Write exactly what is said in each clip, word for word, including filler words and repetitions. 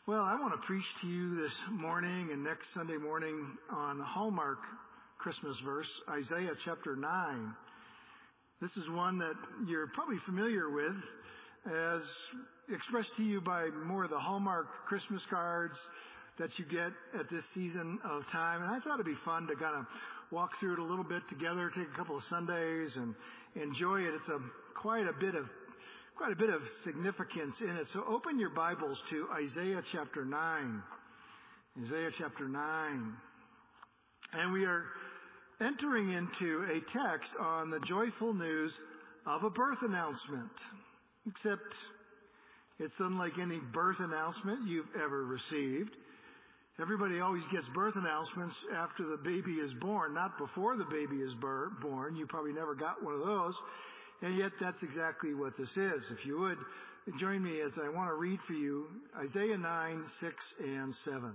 Well, I want to preach to you this morning and next Sunday morning on Hallmark Christmas verse, Isaiah chapter nine. This is one that you're probably familiar with, as expressed to you by more of the Hallmark Christmas cards that you get at this season of time. And I thought it'd be fun to kind of walk through it a little bit together, take a couple of Sundays and enjoy it. It's a quite a bit of quite a bit of significance in it. So open your Bibles to Isaiah chapter nine. Isaiah chapter nine. And we are entering into a text on the joyful news of a birth announcement. Except it's unlike any birth announcement you've ever received. Everybody always gets birth announcements after the baby is born, not before the baby is born. You probably never got one of those. And yet that's exactly what this is. If you would, join me as I want to read for you Isaiah nine, six and seven.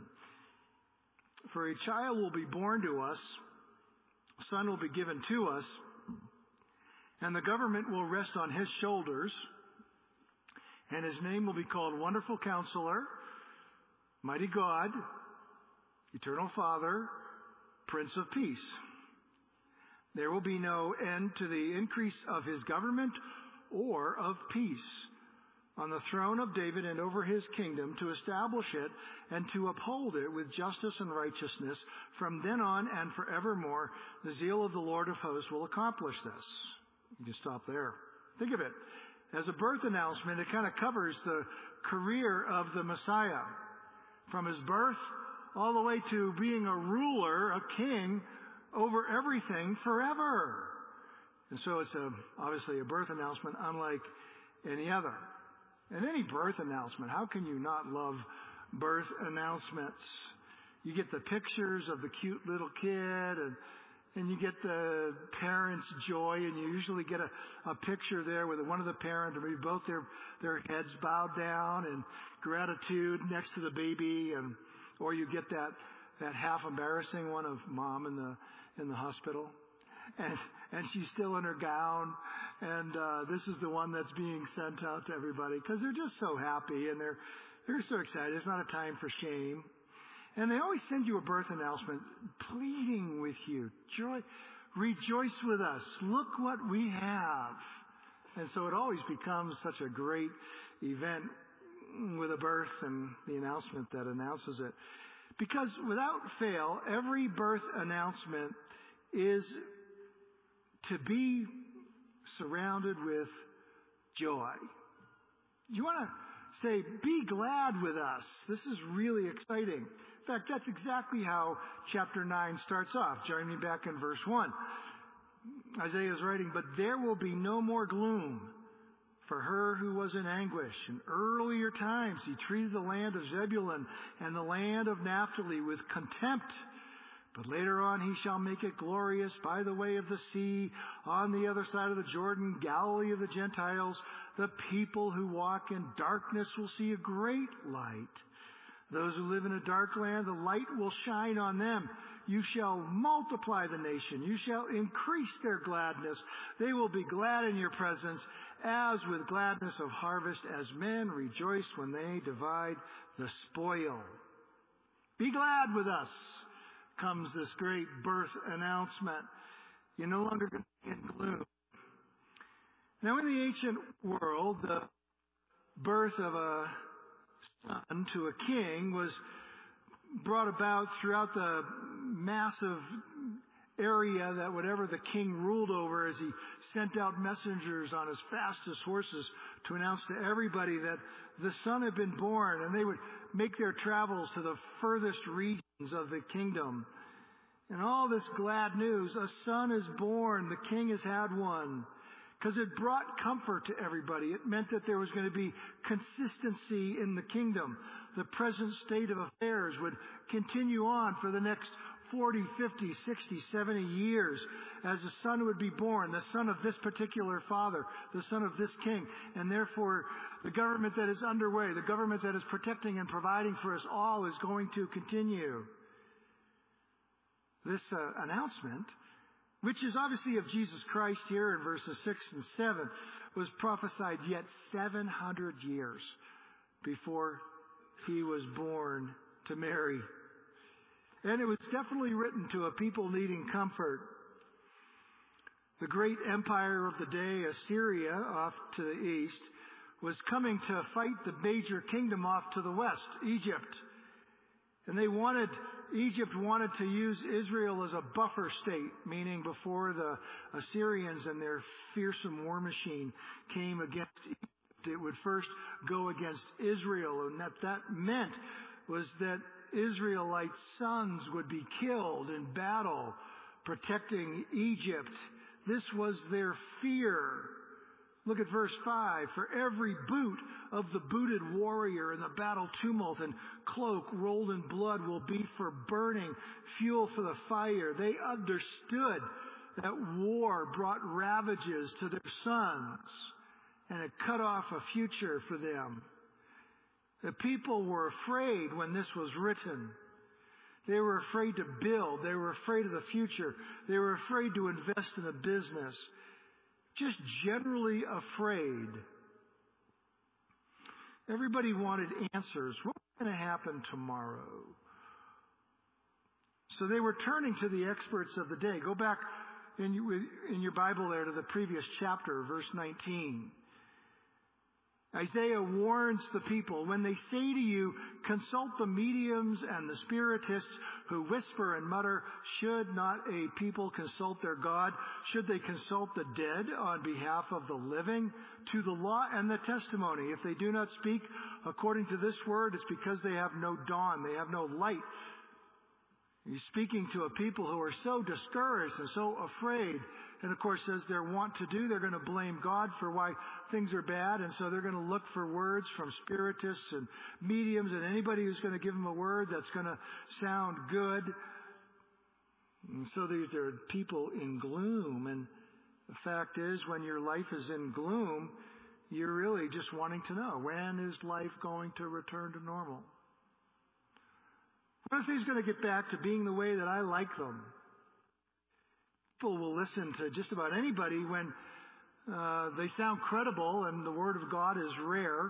For a child will be born to us, a son will be given to us, and the government will rest on his shoulders, and his name will be called Wonderful Counselor, Mighty God, Eternal Father, Prince of Peace. There will be no end to the increase of his government or of peace on the throne of David and over his kingdom, to establish it and to uphold it with justice and righteousness from then on and forevermore. The zeal of the Lord of hosts will accomplish this. You can stop there. Think of it as a birth announcement. It kind of covers the career of the Messiah, from his birth all the way to being a ruler, a king over everything forever. And so it's a, obviously a birth announcement unlike any other. And any birth announcement, how can you not love birth announcements? You get the pictures of the cute little kid, and and you get the parents' joy, and you usually get a, a picture there with one of the parents, or maybe both their their heads bowed down in gratitude next to the baby, and or you get that that half embarrassing one of mom in the in the hospital, and and she's still in her gown, and uh, this is the one that's being sent out to everybody because they're just so happy and they're they're so excited. It's not a time for shame. And they always send you a birth announcement pleading with you, joy, rejoice with us. Look what we have. And so it always becomes such a great event with a birth and the announcement that announces it. Because without fail, every birth announcement is to be surrounded with joy. You want to say, be glad with us. This is really exciting. In fact, that's exactly how chapter nine starts off. Join me back in verse one. Isaiah is writing, but there will be no more gloom for her who was in anguish. In earlier times, he treated the land of Zebulun and the land of Naphtali with contempt. But later on, he shall make it glorious by the way of the sea, on the other side of the Jordan, Galilee of the Gentiles. The people who walk in darkness will see a great light. Those who live in a dark land, the light will shine on them. You shall multiply the nation. You shall increase their gladness. They will be glad in your presence, as with gladness of harvest, as men rejoice when they divide the spoil. Be glad with us, comes this great birth announcement. You're no longer going to be in gloom. Now, in the ancient world, the birth of a son to a king was brought about throughout the massive area that whatever the king ruled over, as he sent out messengers on his fastest horses to announce to everybody that the son had been born, and they would make their travels to the furthest regions of the kingdom. And all this glad news, a son is born, the king has had one. Because it brought comfort to everybody. It meant that there was going to be consistency in the kingdom. The present state of affairs would continue on for the next forty, fifty, sixty, seventy years as a son would be born, the son of this particular father, the son of this king. And therefore, the government that is underway, the government that is protecting and providing for us all, is going to continue. This uh, announcement, which is obviously of Jesus Christ here in verses six and seven, was prophesied yet seven hundred years before he was born to Mary. And it was definitely written to a people needing comfort. The great empire of the day, Assyria, off to the east, was coming to fight the major kingdom off to the west, Egypt. And they wanted, Egypt wanted to use Israel as a buffer state, meaning before the Assyrians and their fearsome war machine came against Egypt, it would first go against Israel. And that that meant was that Israelite sons would be killed in battle, protecting Egypt. This was their fear. Look at verse five. For every boot of the booted warrior in the battle tumult and cloak rolled in blood will be for burning, fuel for the fire. They understood that war brought ravages to their sons, and it cut off a future for them. The people were afraid when this was written. They were afraid to build. They were afraid of the future. They were afraid to invest in a business. Just generally afraid. Everybody wanted answers. What's going to happen tomorrow? So they were turning to the experts of the day. Go back in, in your Bible there to the previous chapter, verse nineteen. Isaiah warns the people, when they say to you, consult the mediums and the spiritists who whisper and mutter, should not a people consult their God? Should they consult the dead on behalf of the living? To the law and the testimony, if they do not speak according to this word, it's because they have no dawn, they have no light. He's speaking to a people who are so discouraged and so afraid. And of course, as they're wont to do, they're going to blame God for why things are bad. And so they're going to look for words from spiritists and mediums and anybody who's going to give them a word that's going to sound good. And so these are people in gloom. And the fact is, when your life is in gloom, you're really just wanting to know, when is life going to return to normal? When are things going to get back to being the way that I like them? People will listen to just about anybody when uh, they sound credible and the Word of God is rare.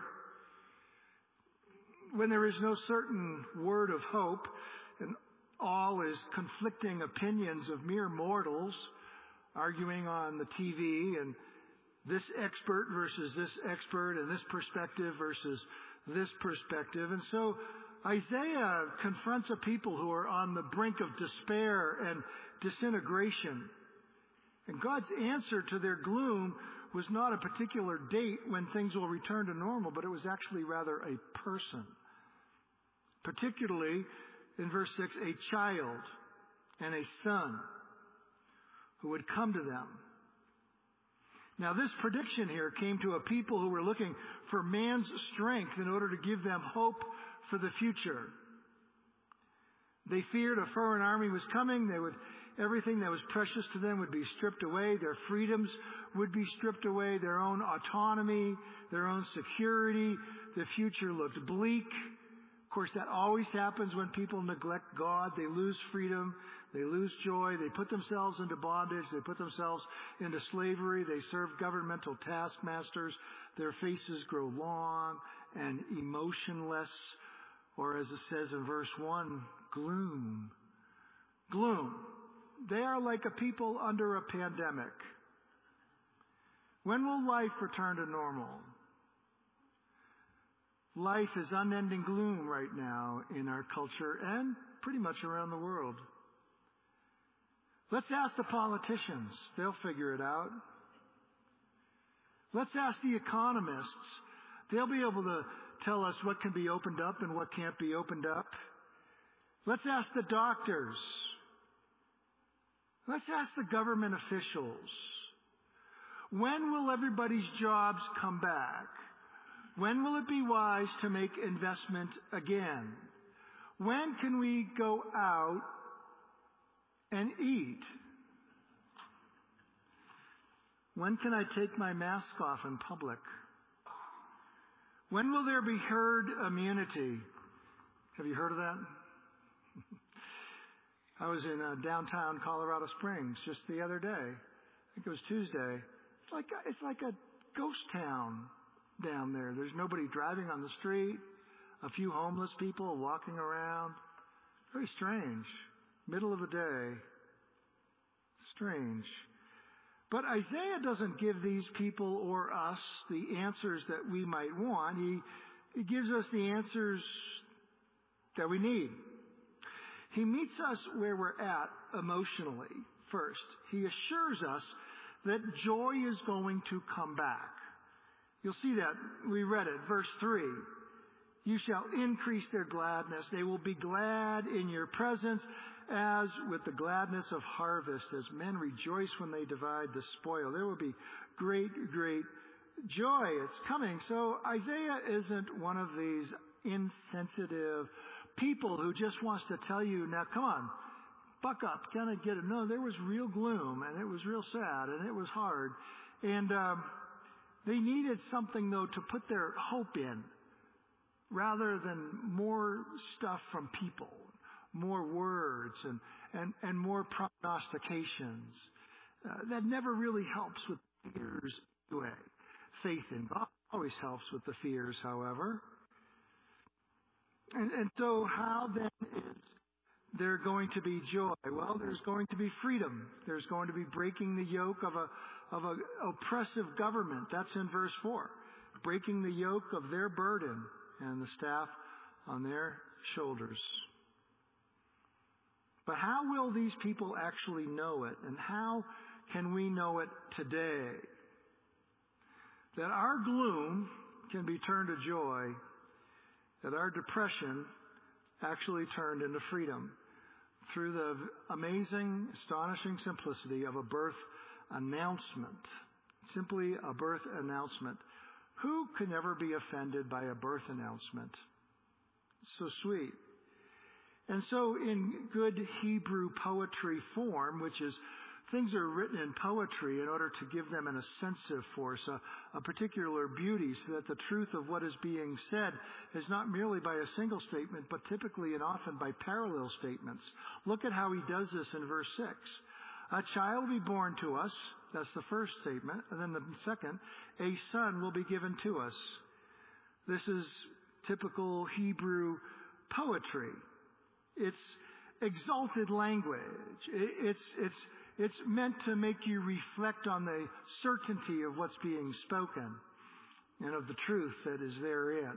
When there is no certain word of hope and all is conflicting opinions of mere mortals arguing on the T V and this expert versus this expert and this perspective versus this perspective. And so Isaiah confronts a people who are on the brink of despair and disintegration. And God's answer to their gloom was not a particular date when things will return to normal, but it was actually rather a person. Particularly, in verse six, a child and a son who would come to them. Now, this prediction here came to a people who were looking for man's strength in order to give them hope for the future. They feared a foreign army was coming. They would Everything that was precious to them would be stripped away. Their freedoms would be stripped away. Their own autonomy, their own security. The future looked bleak. Of course, that always happens when people neglect God. They lose freedom. They lose joy. They put themselves into bondage. They put themselves into slavery. They serve governmental taskmasters. Their faces grow long and emotionless. Or as it says in verse one, gloom. Gloom. They are like a people under a pandemic. When will life return to normal? Life is unending gloom right now in our culture and pretty much around the world. Let's ask the politicians. They'll figure it out. Let's ask the economists. They'll be able to tell us what can be opened up and what can't be opened up. Let's ask the doctors. Let's ask the government officials. When will everybody's jobs come back? When will it be wise to make investment again? When can we go out and eat? When can I take my mask off in public? When will there be herd immunity? Have you heard of that? I was in uh, downtown Colorado Springs just the other day. I think it was Tuesday. It's like a, it's like a ghost town down there. There's nobody driving on the street. A few homeless people walking around. Very strange. Middle of the day. Strange. But Isaiah doesn't give these people or us the answers that we might want. He, he gives us the answers that we need. He meets us where we're at emotionally first. He assures us that joy is going to come back. You'll see that. We read it. Verse three. You shall increase their gladness. They will be glad in your presence as with the gladness of harvest, as men rejoice when they divide the spoil. There will be great, great joy. It's coming. So Isaiah isn't one of these insensitive people who just wants to tell you, now come on, buck up, kind of get it. No, there was real gloom, and it was real sad, and it was hard. And um, they needed something, though, to put their hope in, rather than more stuff from people, more words, and, and, and more prognostications. Uh, that never really helps with fears anyway. Faith in God always helps with the fears, however. And, and so how then is there going to be joy? Well, there's going to be freedom. There's going to be breaking the yoke of a of a oppressive government. That's in verse four. Breaking the yoke of their burden and the staff on their shoulders. But how will these people actually know it? And how can we know it today? That our gloom can be turned to joy. That our depression actually turned into freedom through the amazing, astonishing simplicity of a birth announcement. Simply a birth announcement. Who can never be offended by a birth announcement? So sweet. And so in good Hebrew poetry form, which is things are written in poetry in order to give them an ascensive force, a, a particular beauty, so that the truth of what is being said is not merely by a single statement, but typically and often by parallel statements. Look at how he does this in verse six. A child will be born to us. That's the first statement. And then the second, a son will be given to us. This is typical Hebrew poetry. It's exalted language. It's, it's, it's meant to make you reflect on the certainty of what's being spoken and of the truth that is therein.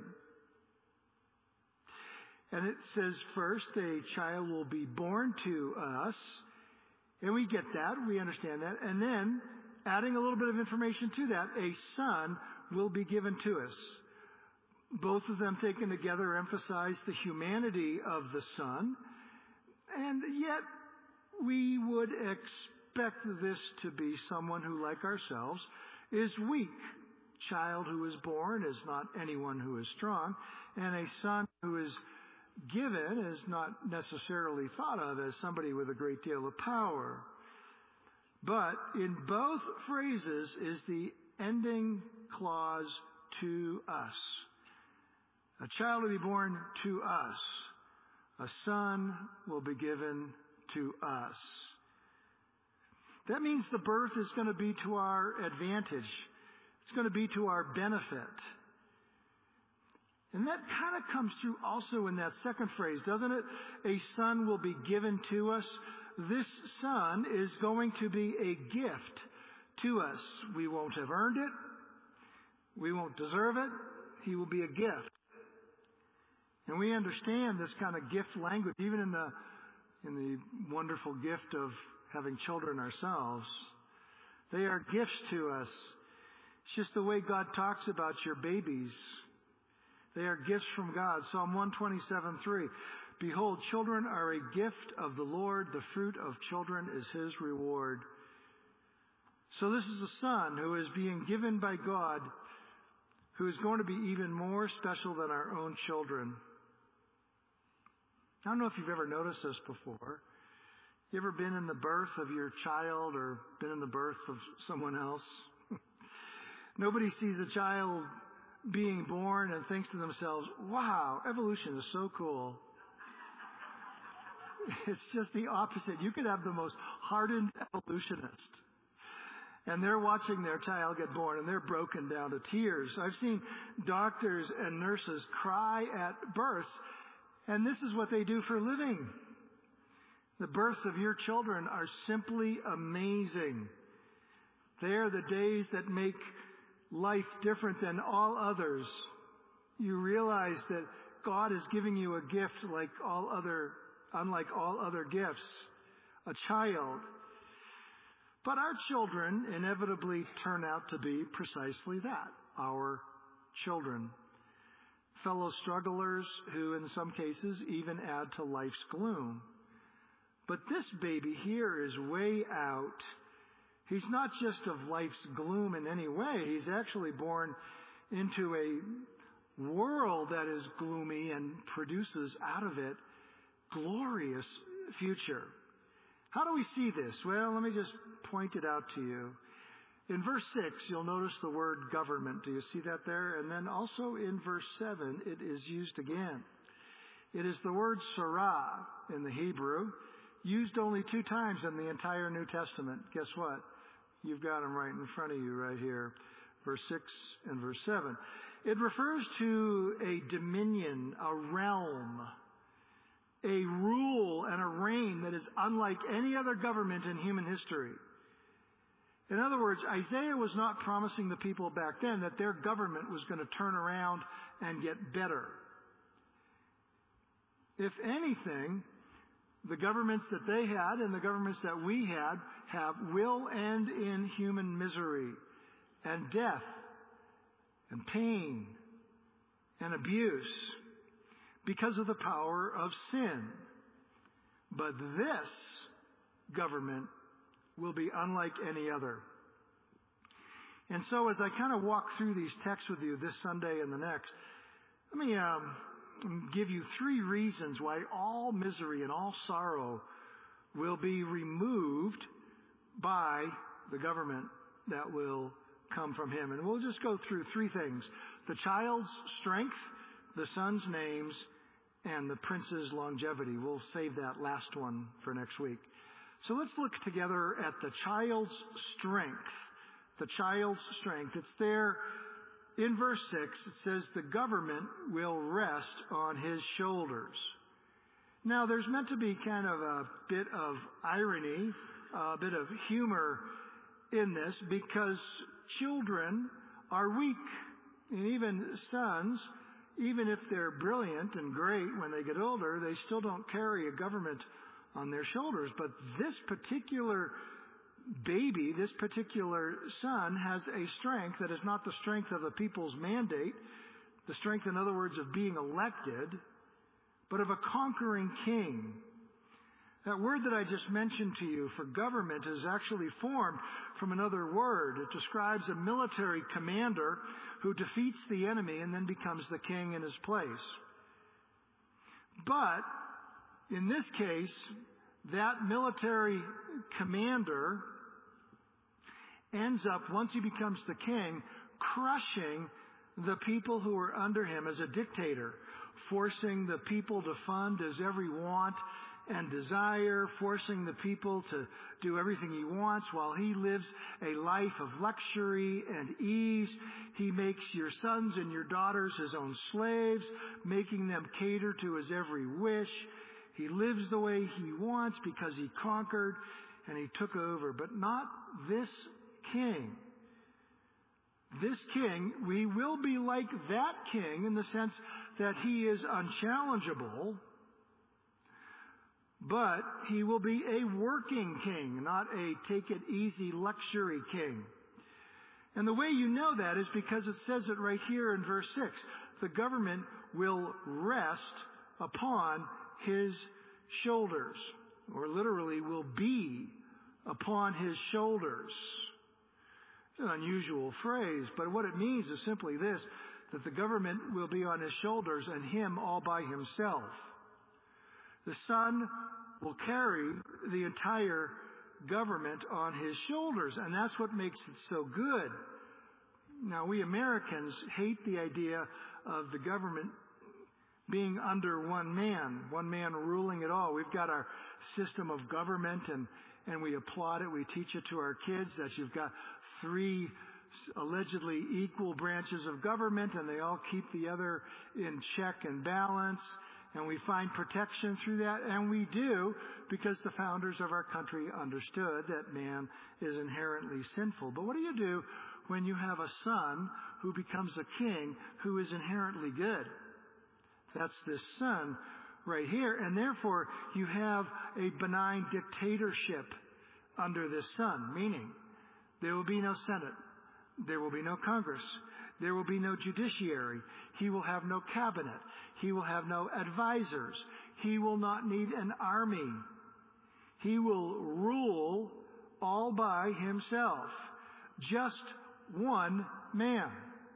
And it says first, a child will be born to us. And we get that. We understand that. And then, adding a little bit of information to that, a son will be given to us. Both of them taken together emphasize the humanity of the son. And yet, we would expect this to be someone who, like ourselves, is weak. Child who is born is not anyone who is strong. And a son who is given is not necessarily thought of as somebody with a great deal of power. But in both phrases is the ending clause, to us. A child will be born to us. A son will be given to us. That means the birth is going to be to our advantage. It's going to be to our benefit. And that kind of comes through also in that second phrase, doesn't it? A son will be given to us. This son is going to be a gift to us. We won't have earned it. We won't deserve it. He will be a gift. And we understand this kind of gift language, even in the in the wonderful gift of having children ourselves. They are gifts to us. It's just the way God talks about your babies. They are gifts from God. Psalm one twenty-seven three. Behold, children are a gift of the Lord. The fruit of children is His reward. So this is a son who is being given by God, who is going to be even more special than our own children. I don't know if you've ever noticed this before. You ever been in the birth of your child or been in the birth of someone else? Nobody sees a child being born and thinks to themselves, wow, evolution is so cool. It's just the opposite. You could have the most hardened evolutionist. And they're watching their child get born, and they're broken down to tears. I've seen doctors and nurses cry at births, and this is what they do for a living. The births of your children are simply amazing. They are the days that make life different than all others. You realize that God is giving you a gift like all other, unlike all other gifts, a child. But our children inevitably turn out to be precisely that, our children. Fellow strugglers who in some cases even add to life's gloom. But this baby here is way out. He's not just of life's gloom in any way. He's actually born into a world that is gloomy and produces out of it glorious future. How do we see this? Well, let me just point it out to you. In verse six, you'll notice the word government. Do you see that there? And then also in verse seven, it is used again. It is the word sarah in the Hebrew, used only two times in the entire New Testament. Guess what? You've got them right in front of you right here. Verse six and verse seven. It refers to a dominion, a realm, a rule and a reign that is unlike any other government in human history. In other words, Isaiah was not promising the people back then that their government was going to turn around and get better. If anything, the governments that they had and the governments that we had have will end in human misery and death and pain and abuse because of the power of sin. But this government will be unlike any other. And so as I kind of walk through these texts with you this Sunday and the next, let me um, give you three reasons why all misery and all sorrow will be removed by the government that will come from him. And we'll just go through three things: the child's strength, the son's names, and the prince's longevity. We'll save that last one for next week. So let's look together at the child's strength. The child's strength. It's there in verse six. It says the government will rest on his shoulders. Now there's meant to be kind of a bit of irony, a bit of humor in this, because children are weak. And even sons, even if they're brilliant and great when they get older, they still don't carry a government on their shoulders. But this particular baby, this particular son, has a strength that is not the strength of the people's mandate, the strength, in other words, of being elected, but of a conquering king. That word that I just mentioned to you for government is actually formed from another word. It describes a military commander who defeats the enemy and then becomes the king in his place. But in this case, that military commander ends up, once he becomes the king, crushing the people who are under him as a dictator, forcing the people to fund his every want and desire, forcing the people to do everything he wants while he lives a life of luxury and ease. He makes your sons and your daughters his own slaves, making them cater to his every wish. He lives the way he wants because he conquered and he took over. But not this king. This king, we will be like that king in the sense that he is unchallengeable, but he will be a working king, not a take-it-easy luxury king. And the way you know that is because it says it right here in verse six. The government will rest upon his shoulders, or literally will be upon his shoulders. It's an unusual phrase, but what it means is simply this, that the government will be on his shoulders and him all by himself. The son will carry the entire government on his shoulders, and that's what makes it so good. Now, we Americans hate the idea of the government being under one man, one man ruling it all. We've got our system of government, and, and we applaud it. We teach it to our kids that you've got three allegedly equal branches of government, and they all keep the other in check and balance. And we find protection through that, and we do because the founders of our country understood that man is inherently sinful. But what do you do when you have a son who becomes a king who is inherently good? That's this son right here. And therefore, you have a benign dictatorship under this son, meaning there will be no Senate. There will be no Congress. There will be no judiciary. He will have no cabinet. He will have no advisors. He will not need an army. He will rule all by himself. Just one man.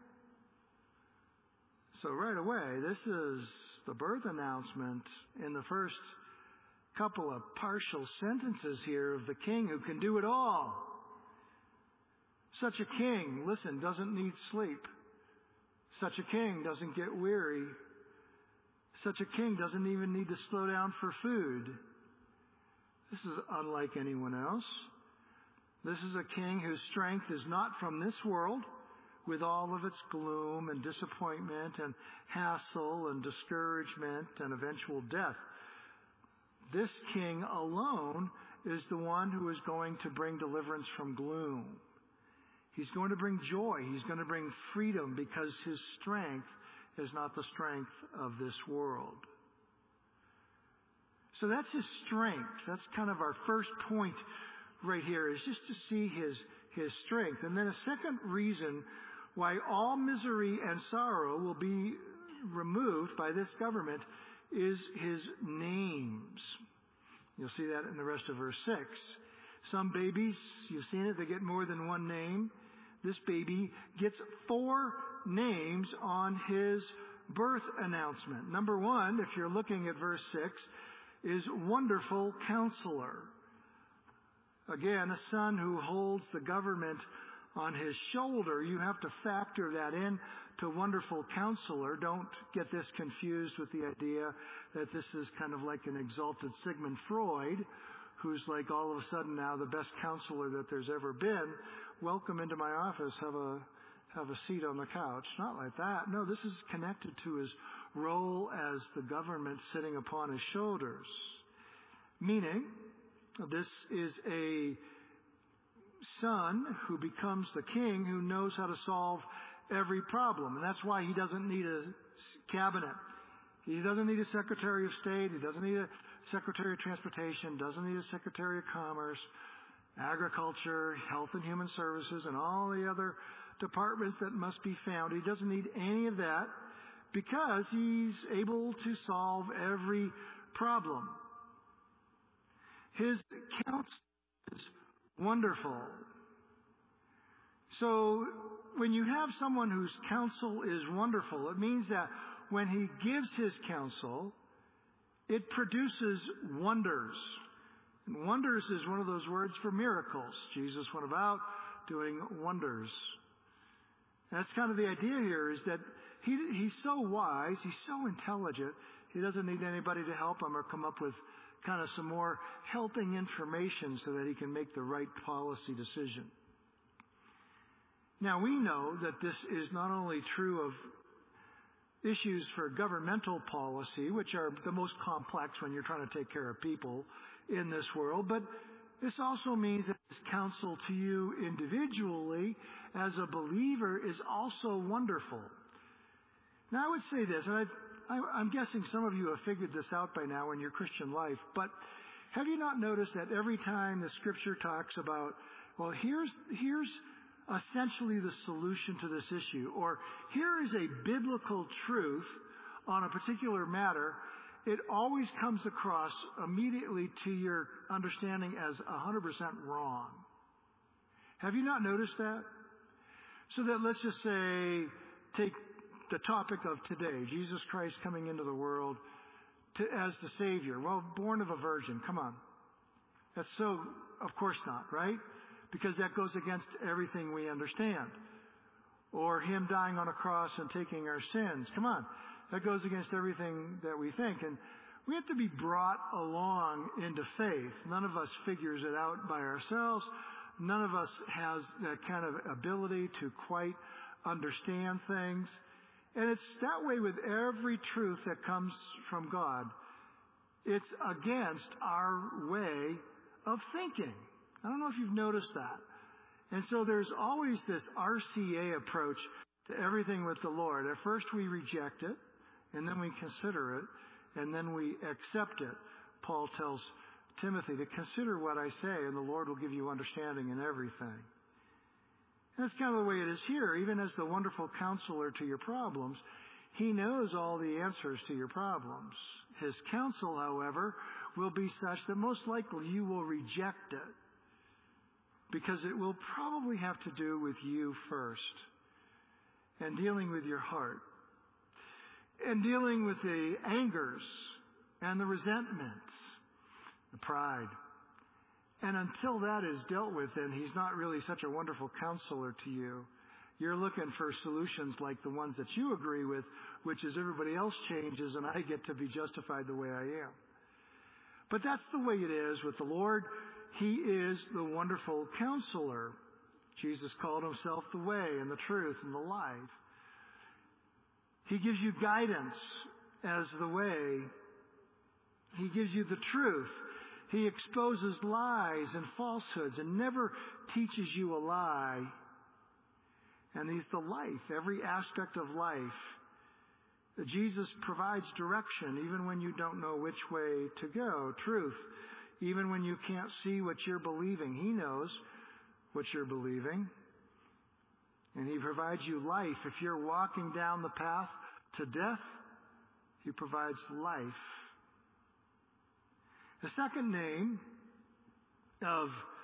So right away, this is the birth announcement in the first couple of partial sentences here of the king who can do it all. Such a king, listen, doesn't need sleep. Such a king doesn't get weary. Such a king doesn't even need to slow down for food. This is unlike anyone else. This is a king whose strength is not from this world, with all of its gloom and disappointment and hassle and discouragement and eventual death. This king alone is the one who is going to bring deliverance from gloom. He's going to bring joy. He's going to bring freedom because his strength is not the strength of this world. So that's his strength. That's kind of our first point right here, is just to see his, his strength. And then a second reason why all misery and sorrow will be removed by this government is his names. You'll see that in the rest of verse six. Some babies, you've seen it, they get more than one name. This baby gets four names on his birth announcement. Number one, if you're looking at verse six, is Wonderful Counselor. Again, a son who holds the government on his shoulder. You have to factor that in to Wonderful Counselor. Don't get this confused with the idea that this is kind of like an exalted Sigmund Freud, who's like all of a sudden now the best counselor that there's ever been. Welcome into my office. Have a have a seat on the couch. Not like that. No, this is connected to his role as the government sitting upon his shoulders. Meaning, this is a son who becomes the king who knows how to solve every problem. And that's why he doesn't need a cabinet. He doesn't need a Secretary of State. He doesn't need a Secretary of Transportation. Doesn't need a Secretary of Commerce, Agriculture, Health and Human Services, and all the other departments that must be found. He doesn't need any of that because he's able to solve every problem. His counsel is wonderful. So when you have someone whose counsel is wonderful, it means that when he gives his counsel, it produces wonders. And wonders is one of those words for miracles. Jesus went about doing wonders. That's kind of the idea here, is that he, he's so wise, he's so intelligent, he doesn't need anybody to help him or come up with kind of some more helping information so that he can make the right policy decision. Now, we know that this is not only true of issues for governmental policy, which are the most complex when you're trying to take care of people in this world, but this also means that his counsel to you individually as a believer is also wonderful. Now, I would say this, and I, I, I'm guessing some of you have figured this out by now in your Christian life, but have you not noticed that every time the Scripture talks about, well, here's here's essentially the solution to this issue, or here is a biblical truth on a particular matter, it always comes across immediately to your understanding as one hundred percent wrong. Have you not noticed that? So that, let's just say, take the topic of today, Jesus Christ coming into the world to, as the Savior. Well, born of a virgin, come on. That's so, of course not, right? Because that goes against everything we understand. Or him dying on a cross and taking our sins. Come on. That goes against everything that we think. And we have to be brought along into faith. None of us figures it out by ourselves. None of us has that kind of ability to quite understand things. And it's that way with every truth that comes from God. It's against our way of thinking. I don't know if you've noticed that. And so there's always this R C A approach to everything with the Lord. At first we reject it, and then we consider it, and then we accept it. Paul tells Timothy to consider what I say, and the Lord will give you understanding in everything. And that's kind of the way it is here. Even as the wonderful counselor to your problems, he knows all the answers to your problems. His counsel, however, will be such that most likely you will reject it, because it will probably have to do with you first, and dealing with your heart, and dealing with the angers and the resentments, the pride. And until that is dealt with, then he's not really such a wonderful counselor to you. You're looking for solutions like the ones that you agree with, which is everybody else changes and I get to be justified the way I am. But that's the way it is with the Lord. He is the wonderful counselor. Jesus called himself the way and the truth and the life. He gives you guidance as the way. He gives you the truth. He exposes lies and falsehoods and never teaches you a lie. And he's the life, every aspect of life. Jesus provides direction even when you don't know which way to go. Truth, even when you can't see what you're believing. He knows what you're believing. And he provides you life. If you're walking down the path to death, he provides life. The second name of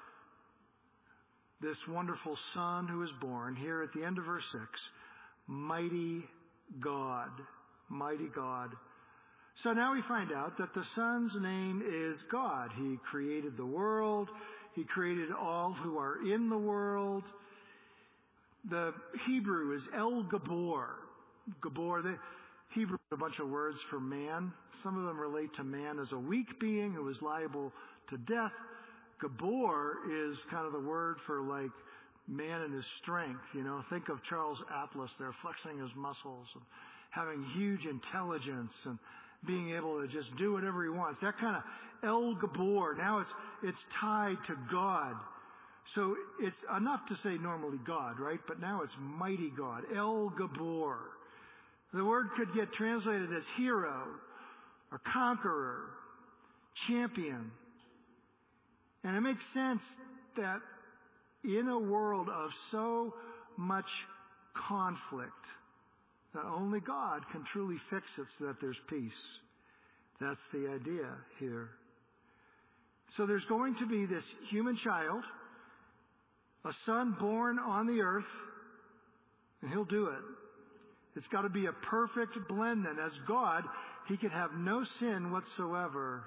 this wonderful Son who is born, here at the end of verse six, Mighty God. Mighty God. So now we find out that the Son's name is God. He created the world. He created all who are in the world. The Hebrew is El Gabor. Gabor, the Hebrew is a bunch of words for man. Some of them relate to man as a weak being who is liable to death. Gabor is kind of the word for like man in his strength. You know, think of Charles Atlas there flexing his muscles and having huge intelligence and being able to just do whatever he wants. That kind of El Gabor. Now it's it's tied to God. So it's enough to say normally God, right? But now it's mighty God. El Gabor. The word could get translated as hero or conqueror, champion. And it makes sense that in a world of so much conflict, that only God can truly fix it so that there's peace. That's the idea here. So there's going to be this human child, a son born on the earth, and he'll do it. It's got to be a perfect blend then. As God, he could have no sin whatsoever.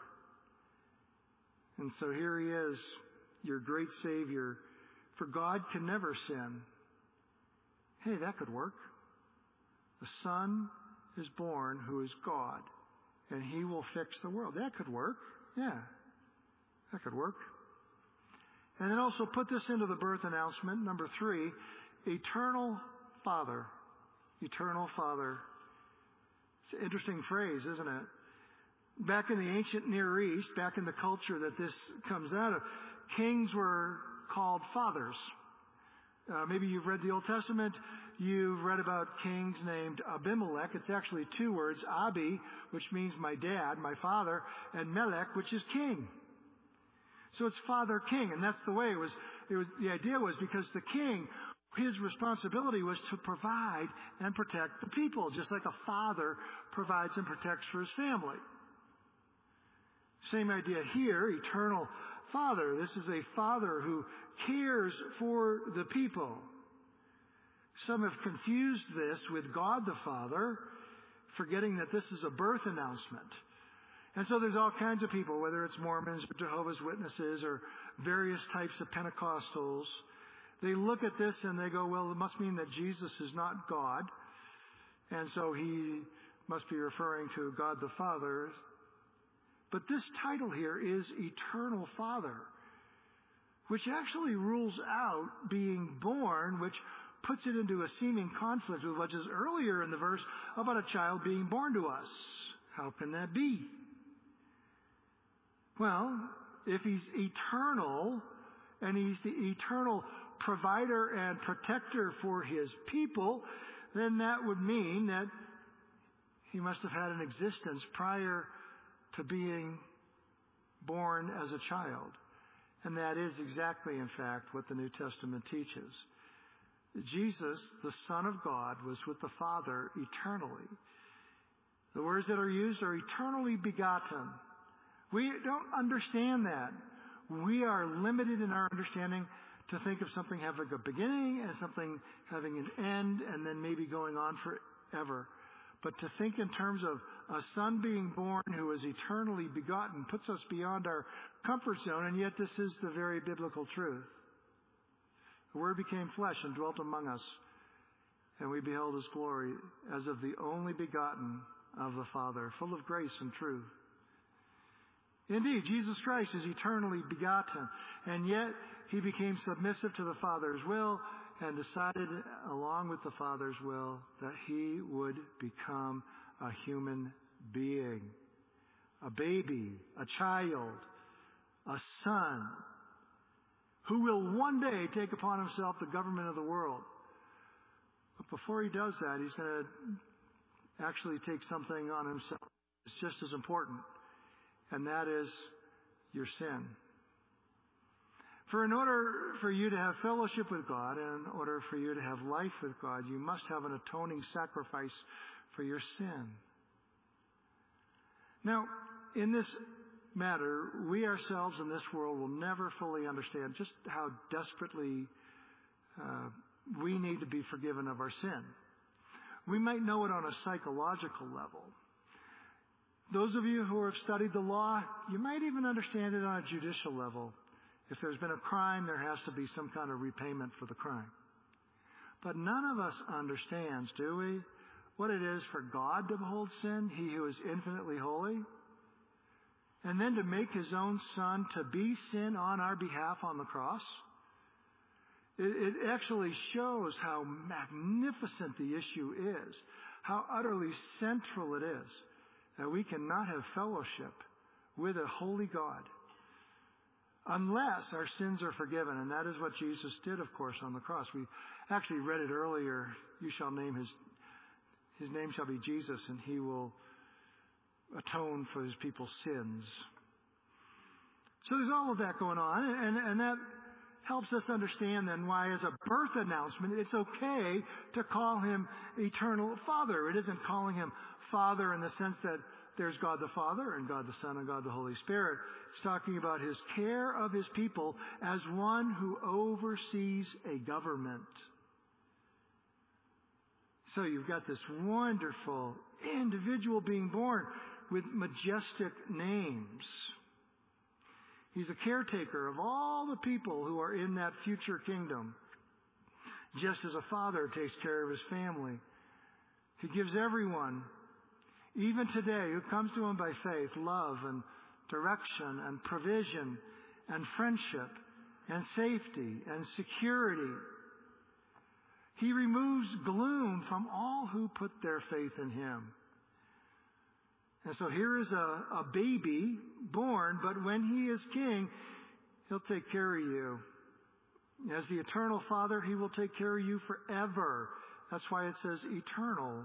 And so here he is, your great Savior. For God can never sin. Hey, that could work. The Son is born who is God, and he will fix the world. That could work. Yeah, that could work. And then also put this into the birth announcement. Number three, Eternal Father. Eternal Father. It's an interesting phrase, isn't it? Back in the ancient Near East, back in the culture that this comes out of, kings were called fathers. Uh, maybe you've read the Old Testament. You've read about kings named Abimelech. It's actually two words, Abi, which means my dad, my father, and Melech, which is king. So it's father king, and that's the way it was. It was the idea was because the king, his responsibility was to provide and protect the people, just like a father provides and protects for his family. Same idea here, eternal Father. This is a father who cares for the people. Some have confused this with God the Father, forgetting that this is a birth announcement. And so there's all kinds of people, whether it's Mormons or Jehovah's Witnesses or various types of Pentecostals. They look at this and they go, well, it must mean that Jesus is not God. And so he must be referring to God the Father. But this title here is Eternal Father. which actually rules out being born, which puts it into a seeming conflict with what is earlier in the verse about a child being born to us. How can that be? Well, if he's eternal, and he's the eternal provider and protector for his people, then that would mean that he must have had an existence prior to being born as a child. And that is exactly, in fact, what the New Testament teaches. Jesus, the Son of God, was with the Father eternally. The words that are used are eternally begotten. We don't understand that. We are limited in our understanding to think of something having a beginning and something having an end and then maybe going on forever. But to think in terms of a son being born who is eternally begotten puts us beyond our comfort zone, and yet this is the very biblical truth. The Word became flesh and dwelt among us, and we beheld His glory as of the only begotten of the Father, full of grace and truth. Indeed, Jesus Christ is eternally begotten, and yet He became submissive to the Father's will and decided, along with the Father's will, that He would become a human being, a baby, a child, a son, who will one day take upon Himself the government of the world. But before He does that, He's going to actually take something on Himself. It's just as important, and that is your sin. For in order for you to have fellowship with God, and in order for you to have life with God, you must have an atoning sacrifice for your sin. Now, in this matter, we ourselves in this world will never fully understand just how desperately uh, we need to be forgiven of our sin. We might know it on a psychological level. Those of you who have studied the law, you might even understand it on a judicial level. If there's been a crime, there has to be some kind of repayment for the crime. But none of us understands, do we, what it is for God to behold sin, He who is infinitely holy, and then to make His own Son to be sin on our behalf on the cross. It, it actually shows how magnificent the issue is, how utterly central it is, that we cannot have fellowship with a holy God unless our sins are forgiven. And that is what Jesus did, of course, on the cross. We actually read it earlier. You shall name his, his name shall be Jesus, and He will atone for His people's sins. So there's all of that going on, and, and that helps us understand then why, as a birth announcement, it's okay to call Him Eternal Father. It isn't calling Him Father in the sense that there's God the Father and God the Son and God the Holy Spirit. It's talking about His care of His people as one who oversees a government. So you've got this wonderful individual being born with majestic names. He's a caretaker of all the people who are in that future kingdom. Just as a father takes care of his family, He gives everyone, even today, who comes to Him by faith, love and direction and provision and friendship and safety and security. He removes gloom from all who put their faith in Him. And so here is a, a baby born, but when He is king, He'll take care of you. As the eternal Father, He will take care of you forever. That's why it says eternal.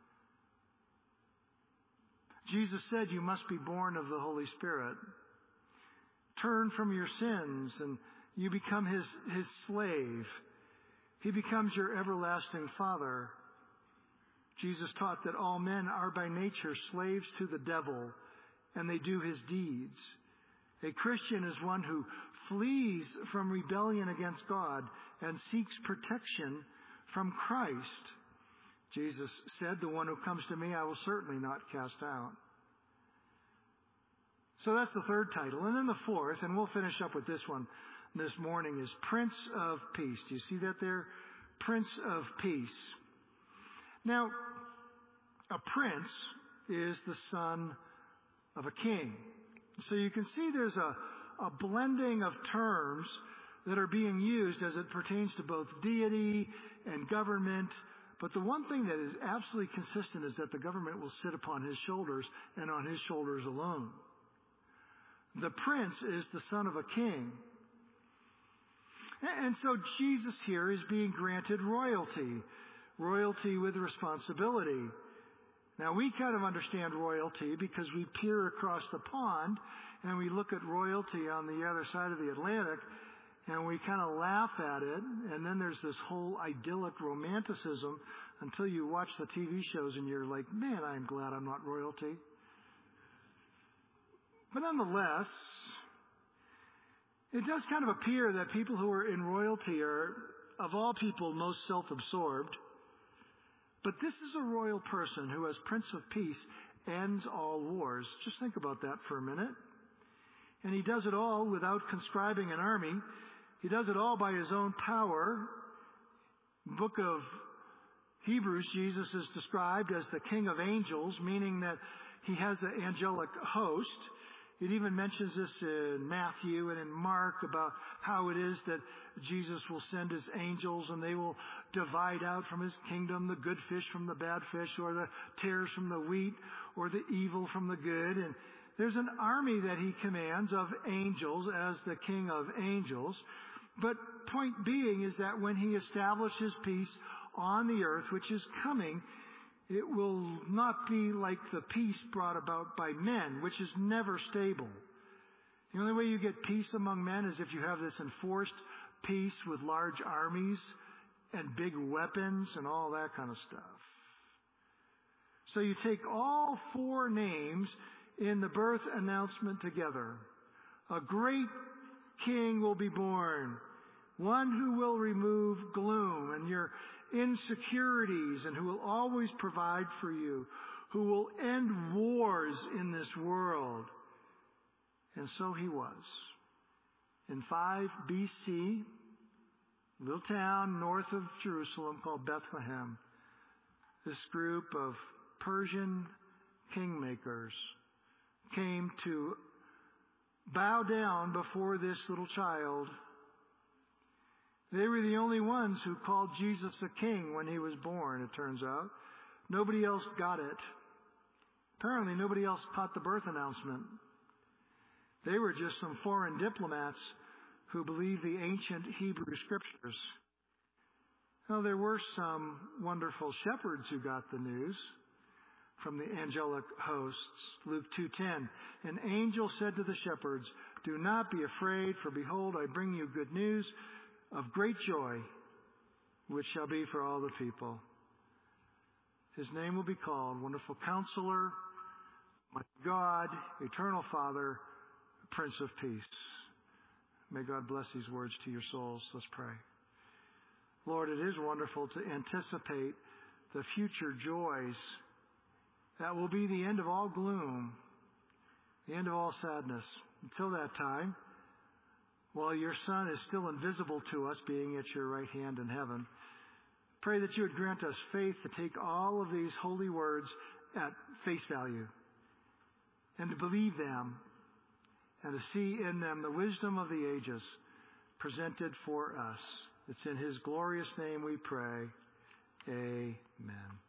Jesus said you must be born of the Holy Spirit. Turn from your sins and you become His, His slave. He becomes your everlasting Father. Jesus taught that all men are by nature slaves to the devil, and they do his deeds. A Christian is one who flees from rebellion against God and seeks protection from Christ. Jesus said, "The one who comes to me, I will certainly not cast out." So that's the third title. And then the fourth, and we'll finish up with this one this morning, is Prince of Peace. Do you see that there? Prince of Peace. Now, a prince is the son of a king. So you can see there's a, a blending of terms that are being used as it pertains to both deity and government. But the one thing that is absolutely consistent is that the government will sit upon his shoulders and on his shoulders alone. The prince is the son of a king. And so Jesus here is being granted royalty, royalty with responsibility. Now, we kind of understand royalty because we peer across the pond and we look at royalty on the other side of the Atlantic and we kind of laugh at it. And then there's this whole idyllic romanticism until you watch the T V shows and you're like, man, I'm glad I'm not royalty. But nonetheless, it does kind of appear that people who are in royalty are, of all people, most self-absorbed. But this is a royal person who, as Prince of Peace, ends all wars. Just think about that for a minute. And he does it all without conscribing an army. He does it all by his own power. Book of Hebrews, Jesus is described as the King of Angels, meaning that he has an angelic host. It even mentions this in Matthew and in Mark about how it is that Jesus will send his angels and they will divide out from his kingdom the good fish from the bad fish, or the tares from the wheat, or the evil from the good. And there's an army that he commands of angels as the King of Angels. But point being is that when he establishes peace on the earth, which is coming, it will not be like the peace brought about by men, which is never stable. The only way you get peace among men is if you have this enforced peace with large armies and big weapons and all that kind of stuff. So you take all four names in the birth announcement together. A great king will be born, one who will remove gloom and your insecurities, and who will always provide for you, who will end wars in this world. And so he was. In five B C, a little town north of Jerusalem called Bethlehem, this group of Persian kingmakers came to bow down before this little child. They were the only ones who called Jesus a king when he was born, it turns out. Nobody else got it. Apparently nobody else caught the birth announcement. They were just some foreign diplomats who believed the ancient Hebrew scriptures. Now, there were some wonderful shepherds who got the news from the angelic hosts. Luke two ten, an angel said to the shepherds, "Do not be afraid, for behold, I bring you good news of great joy, which shall be for all the people. His name will be called Wonderful Counselor, Mighty God, Eternal Father, Prince of Peace." May God bless these words to your souls. Let's pray. Lord, it is wonderful to anticipate the future joys that will be the end of all gloom, the end of all sadness. Until that time, while your Son is still invisible to us, being at your right hand in heaven, pray that you would grant us faith to take all of these holy words at face value and to believe them and to see in them the wisdom of the ages presented for us. It's in his glorious name we pray. Amen.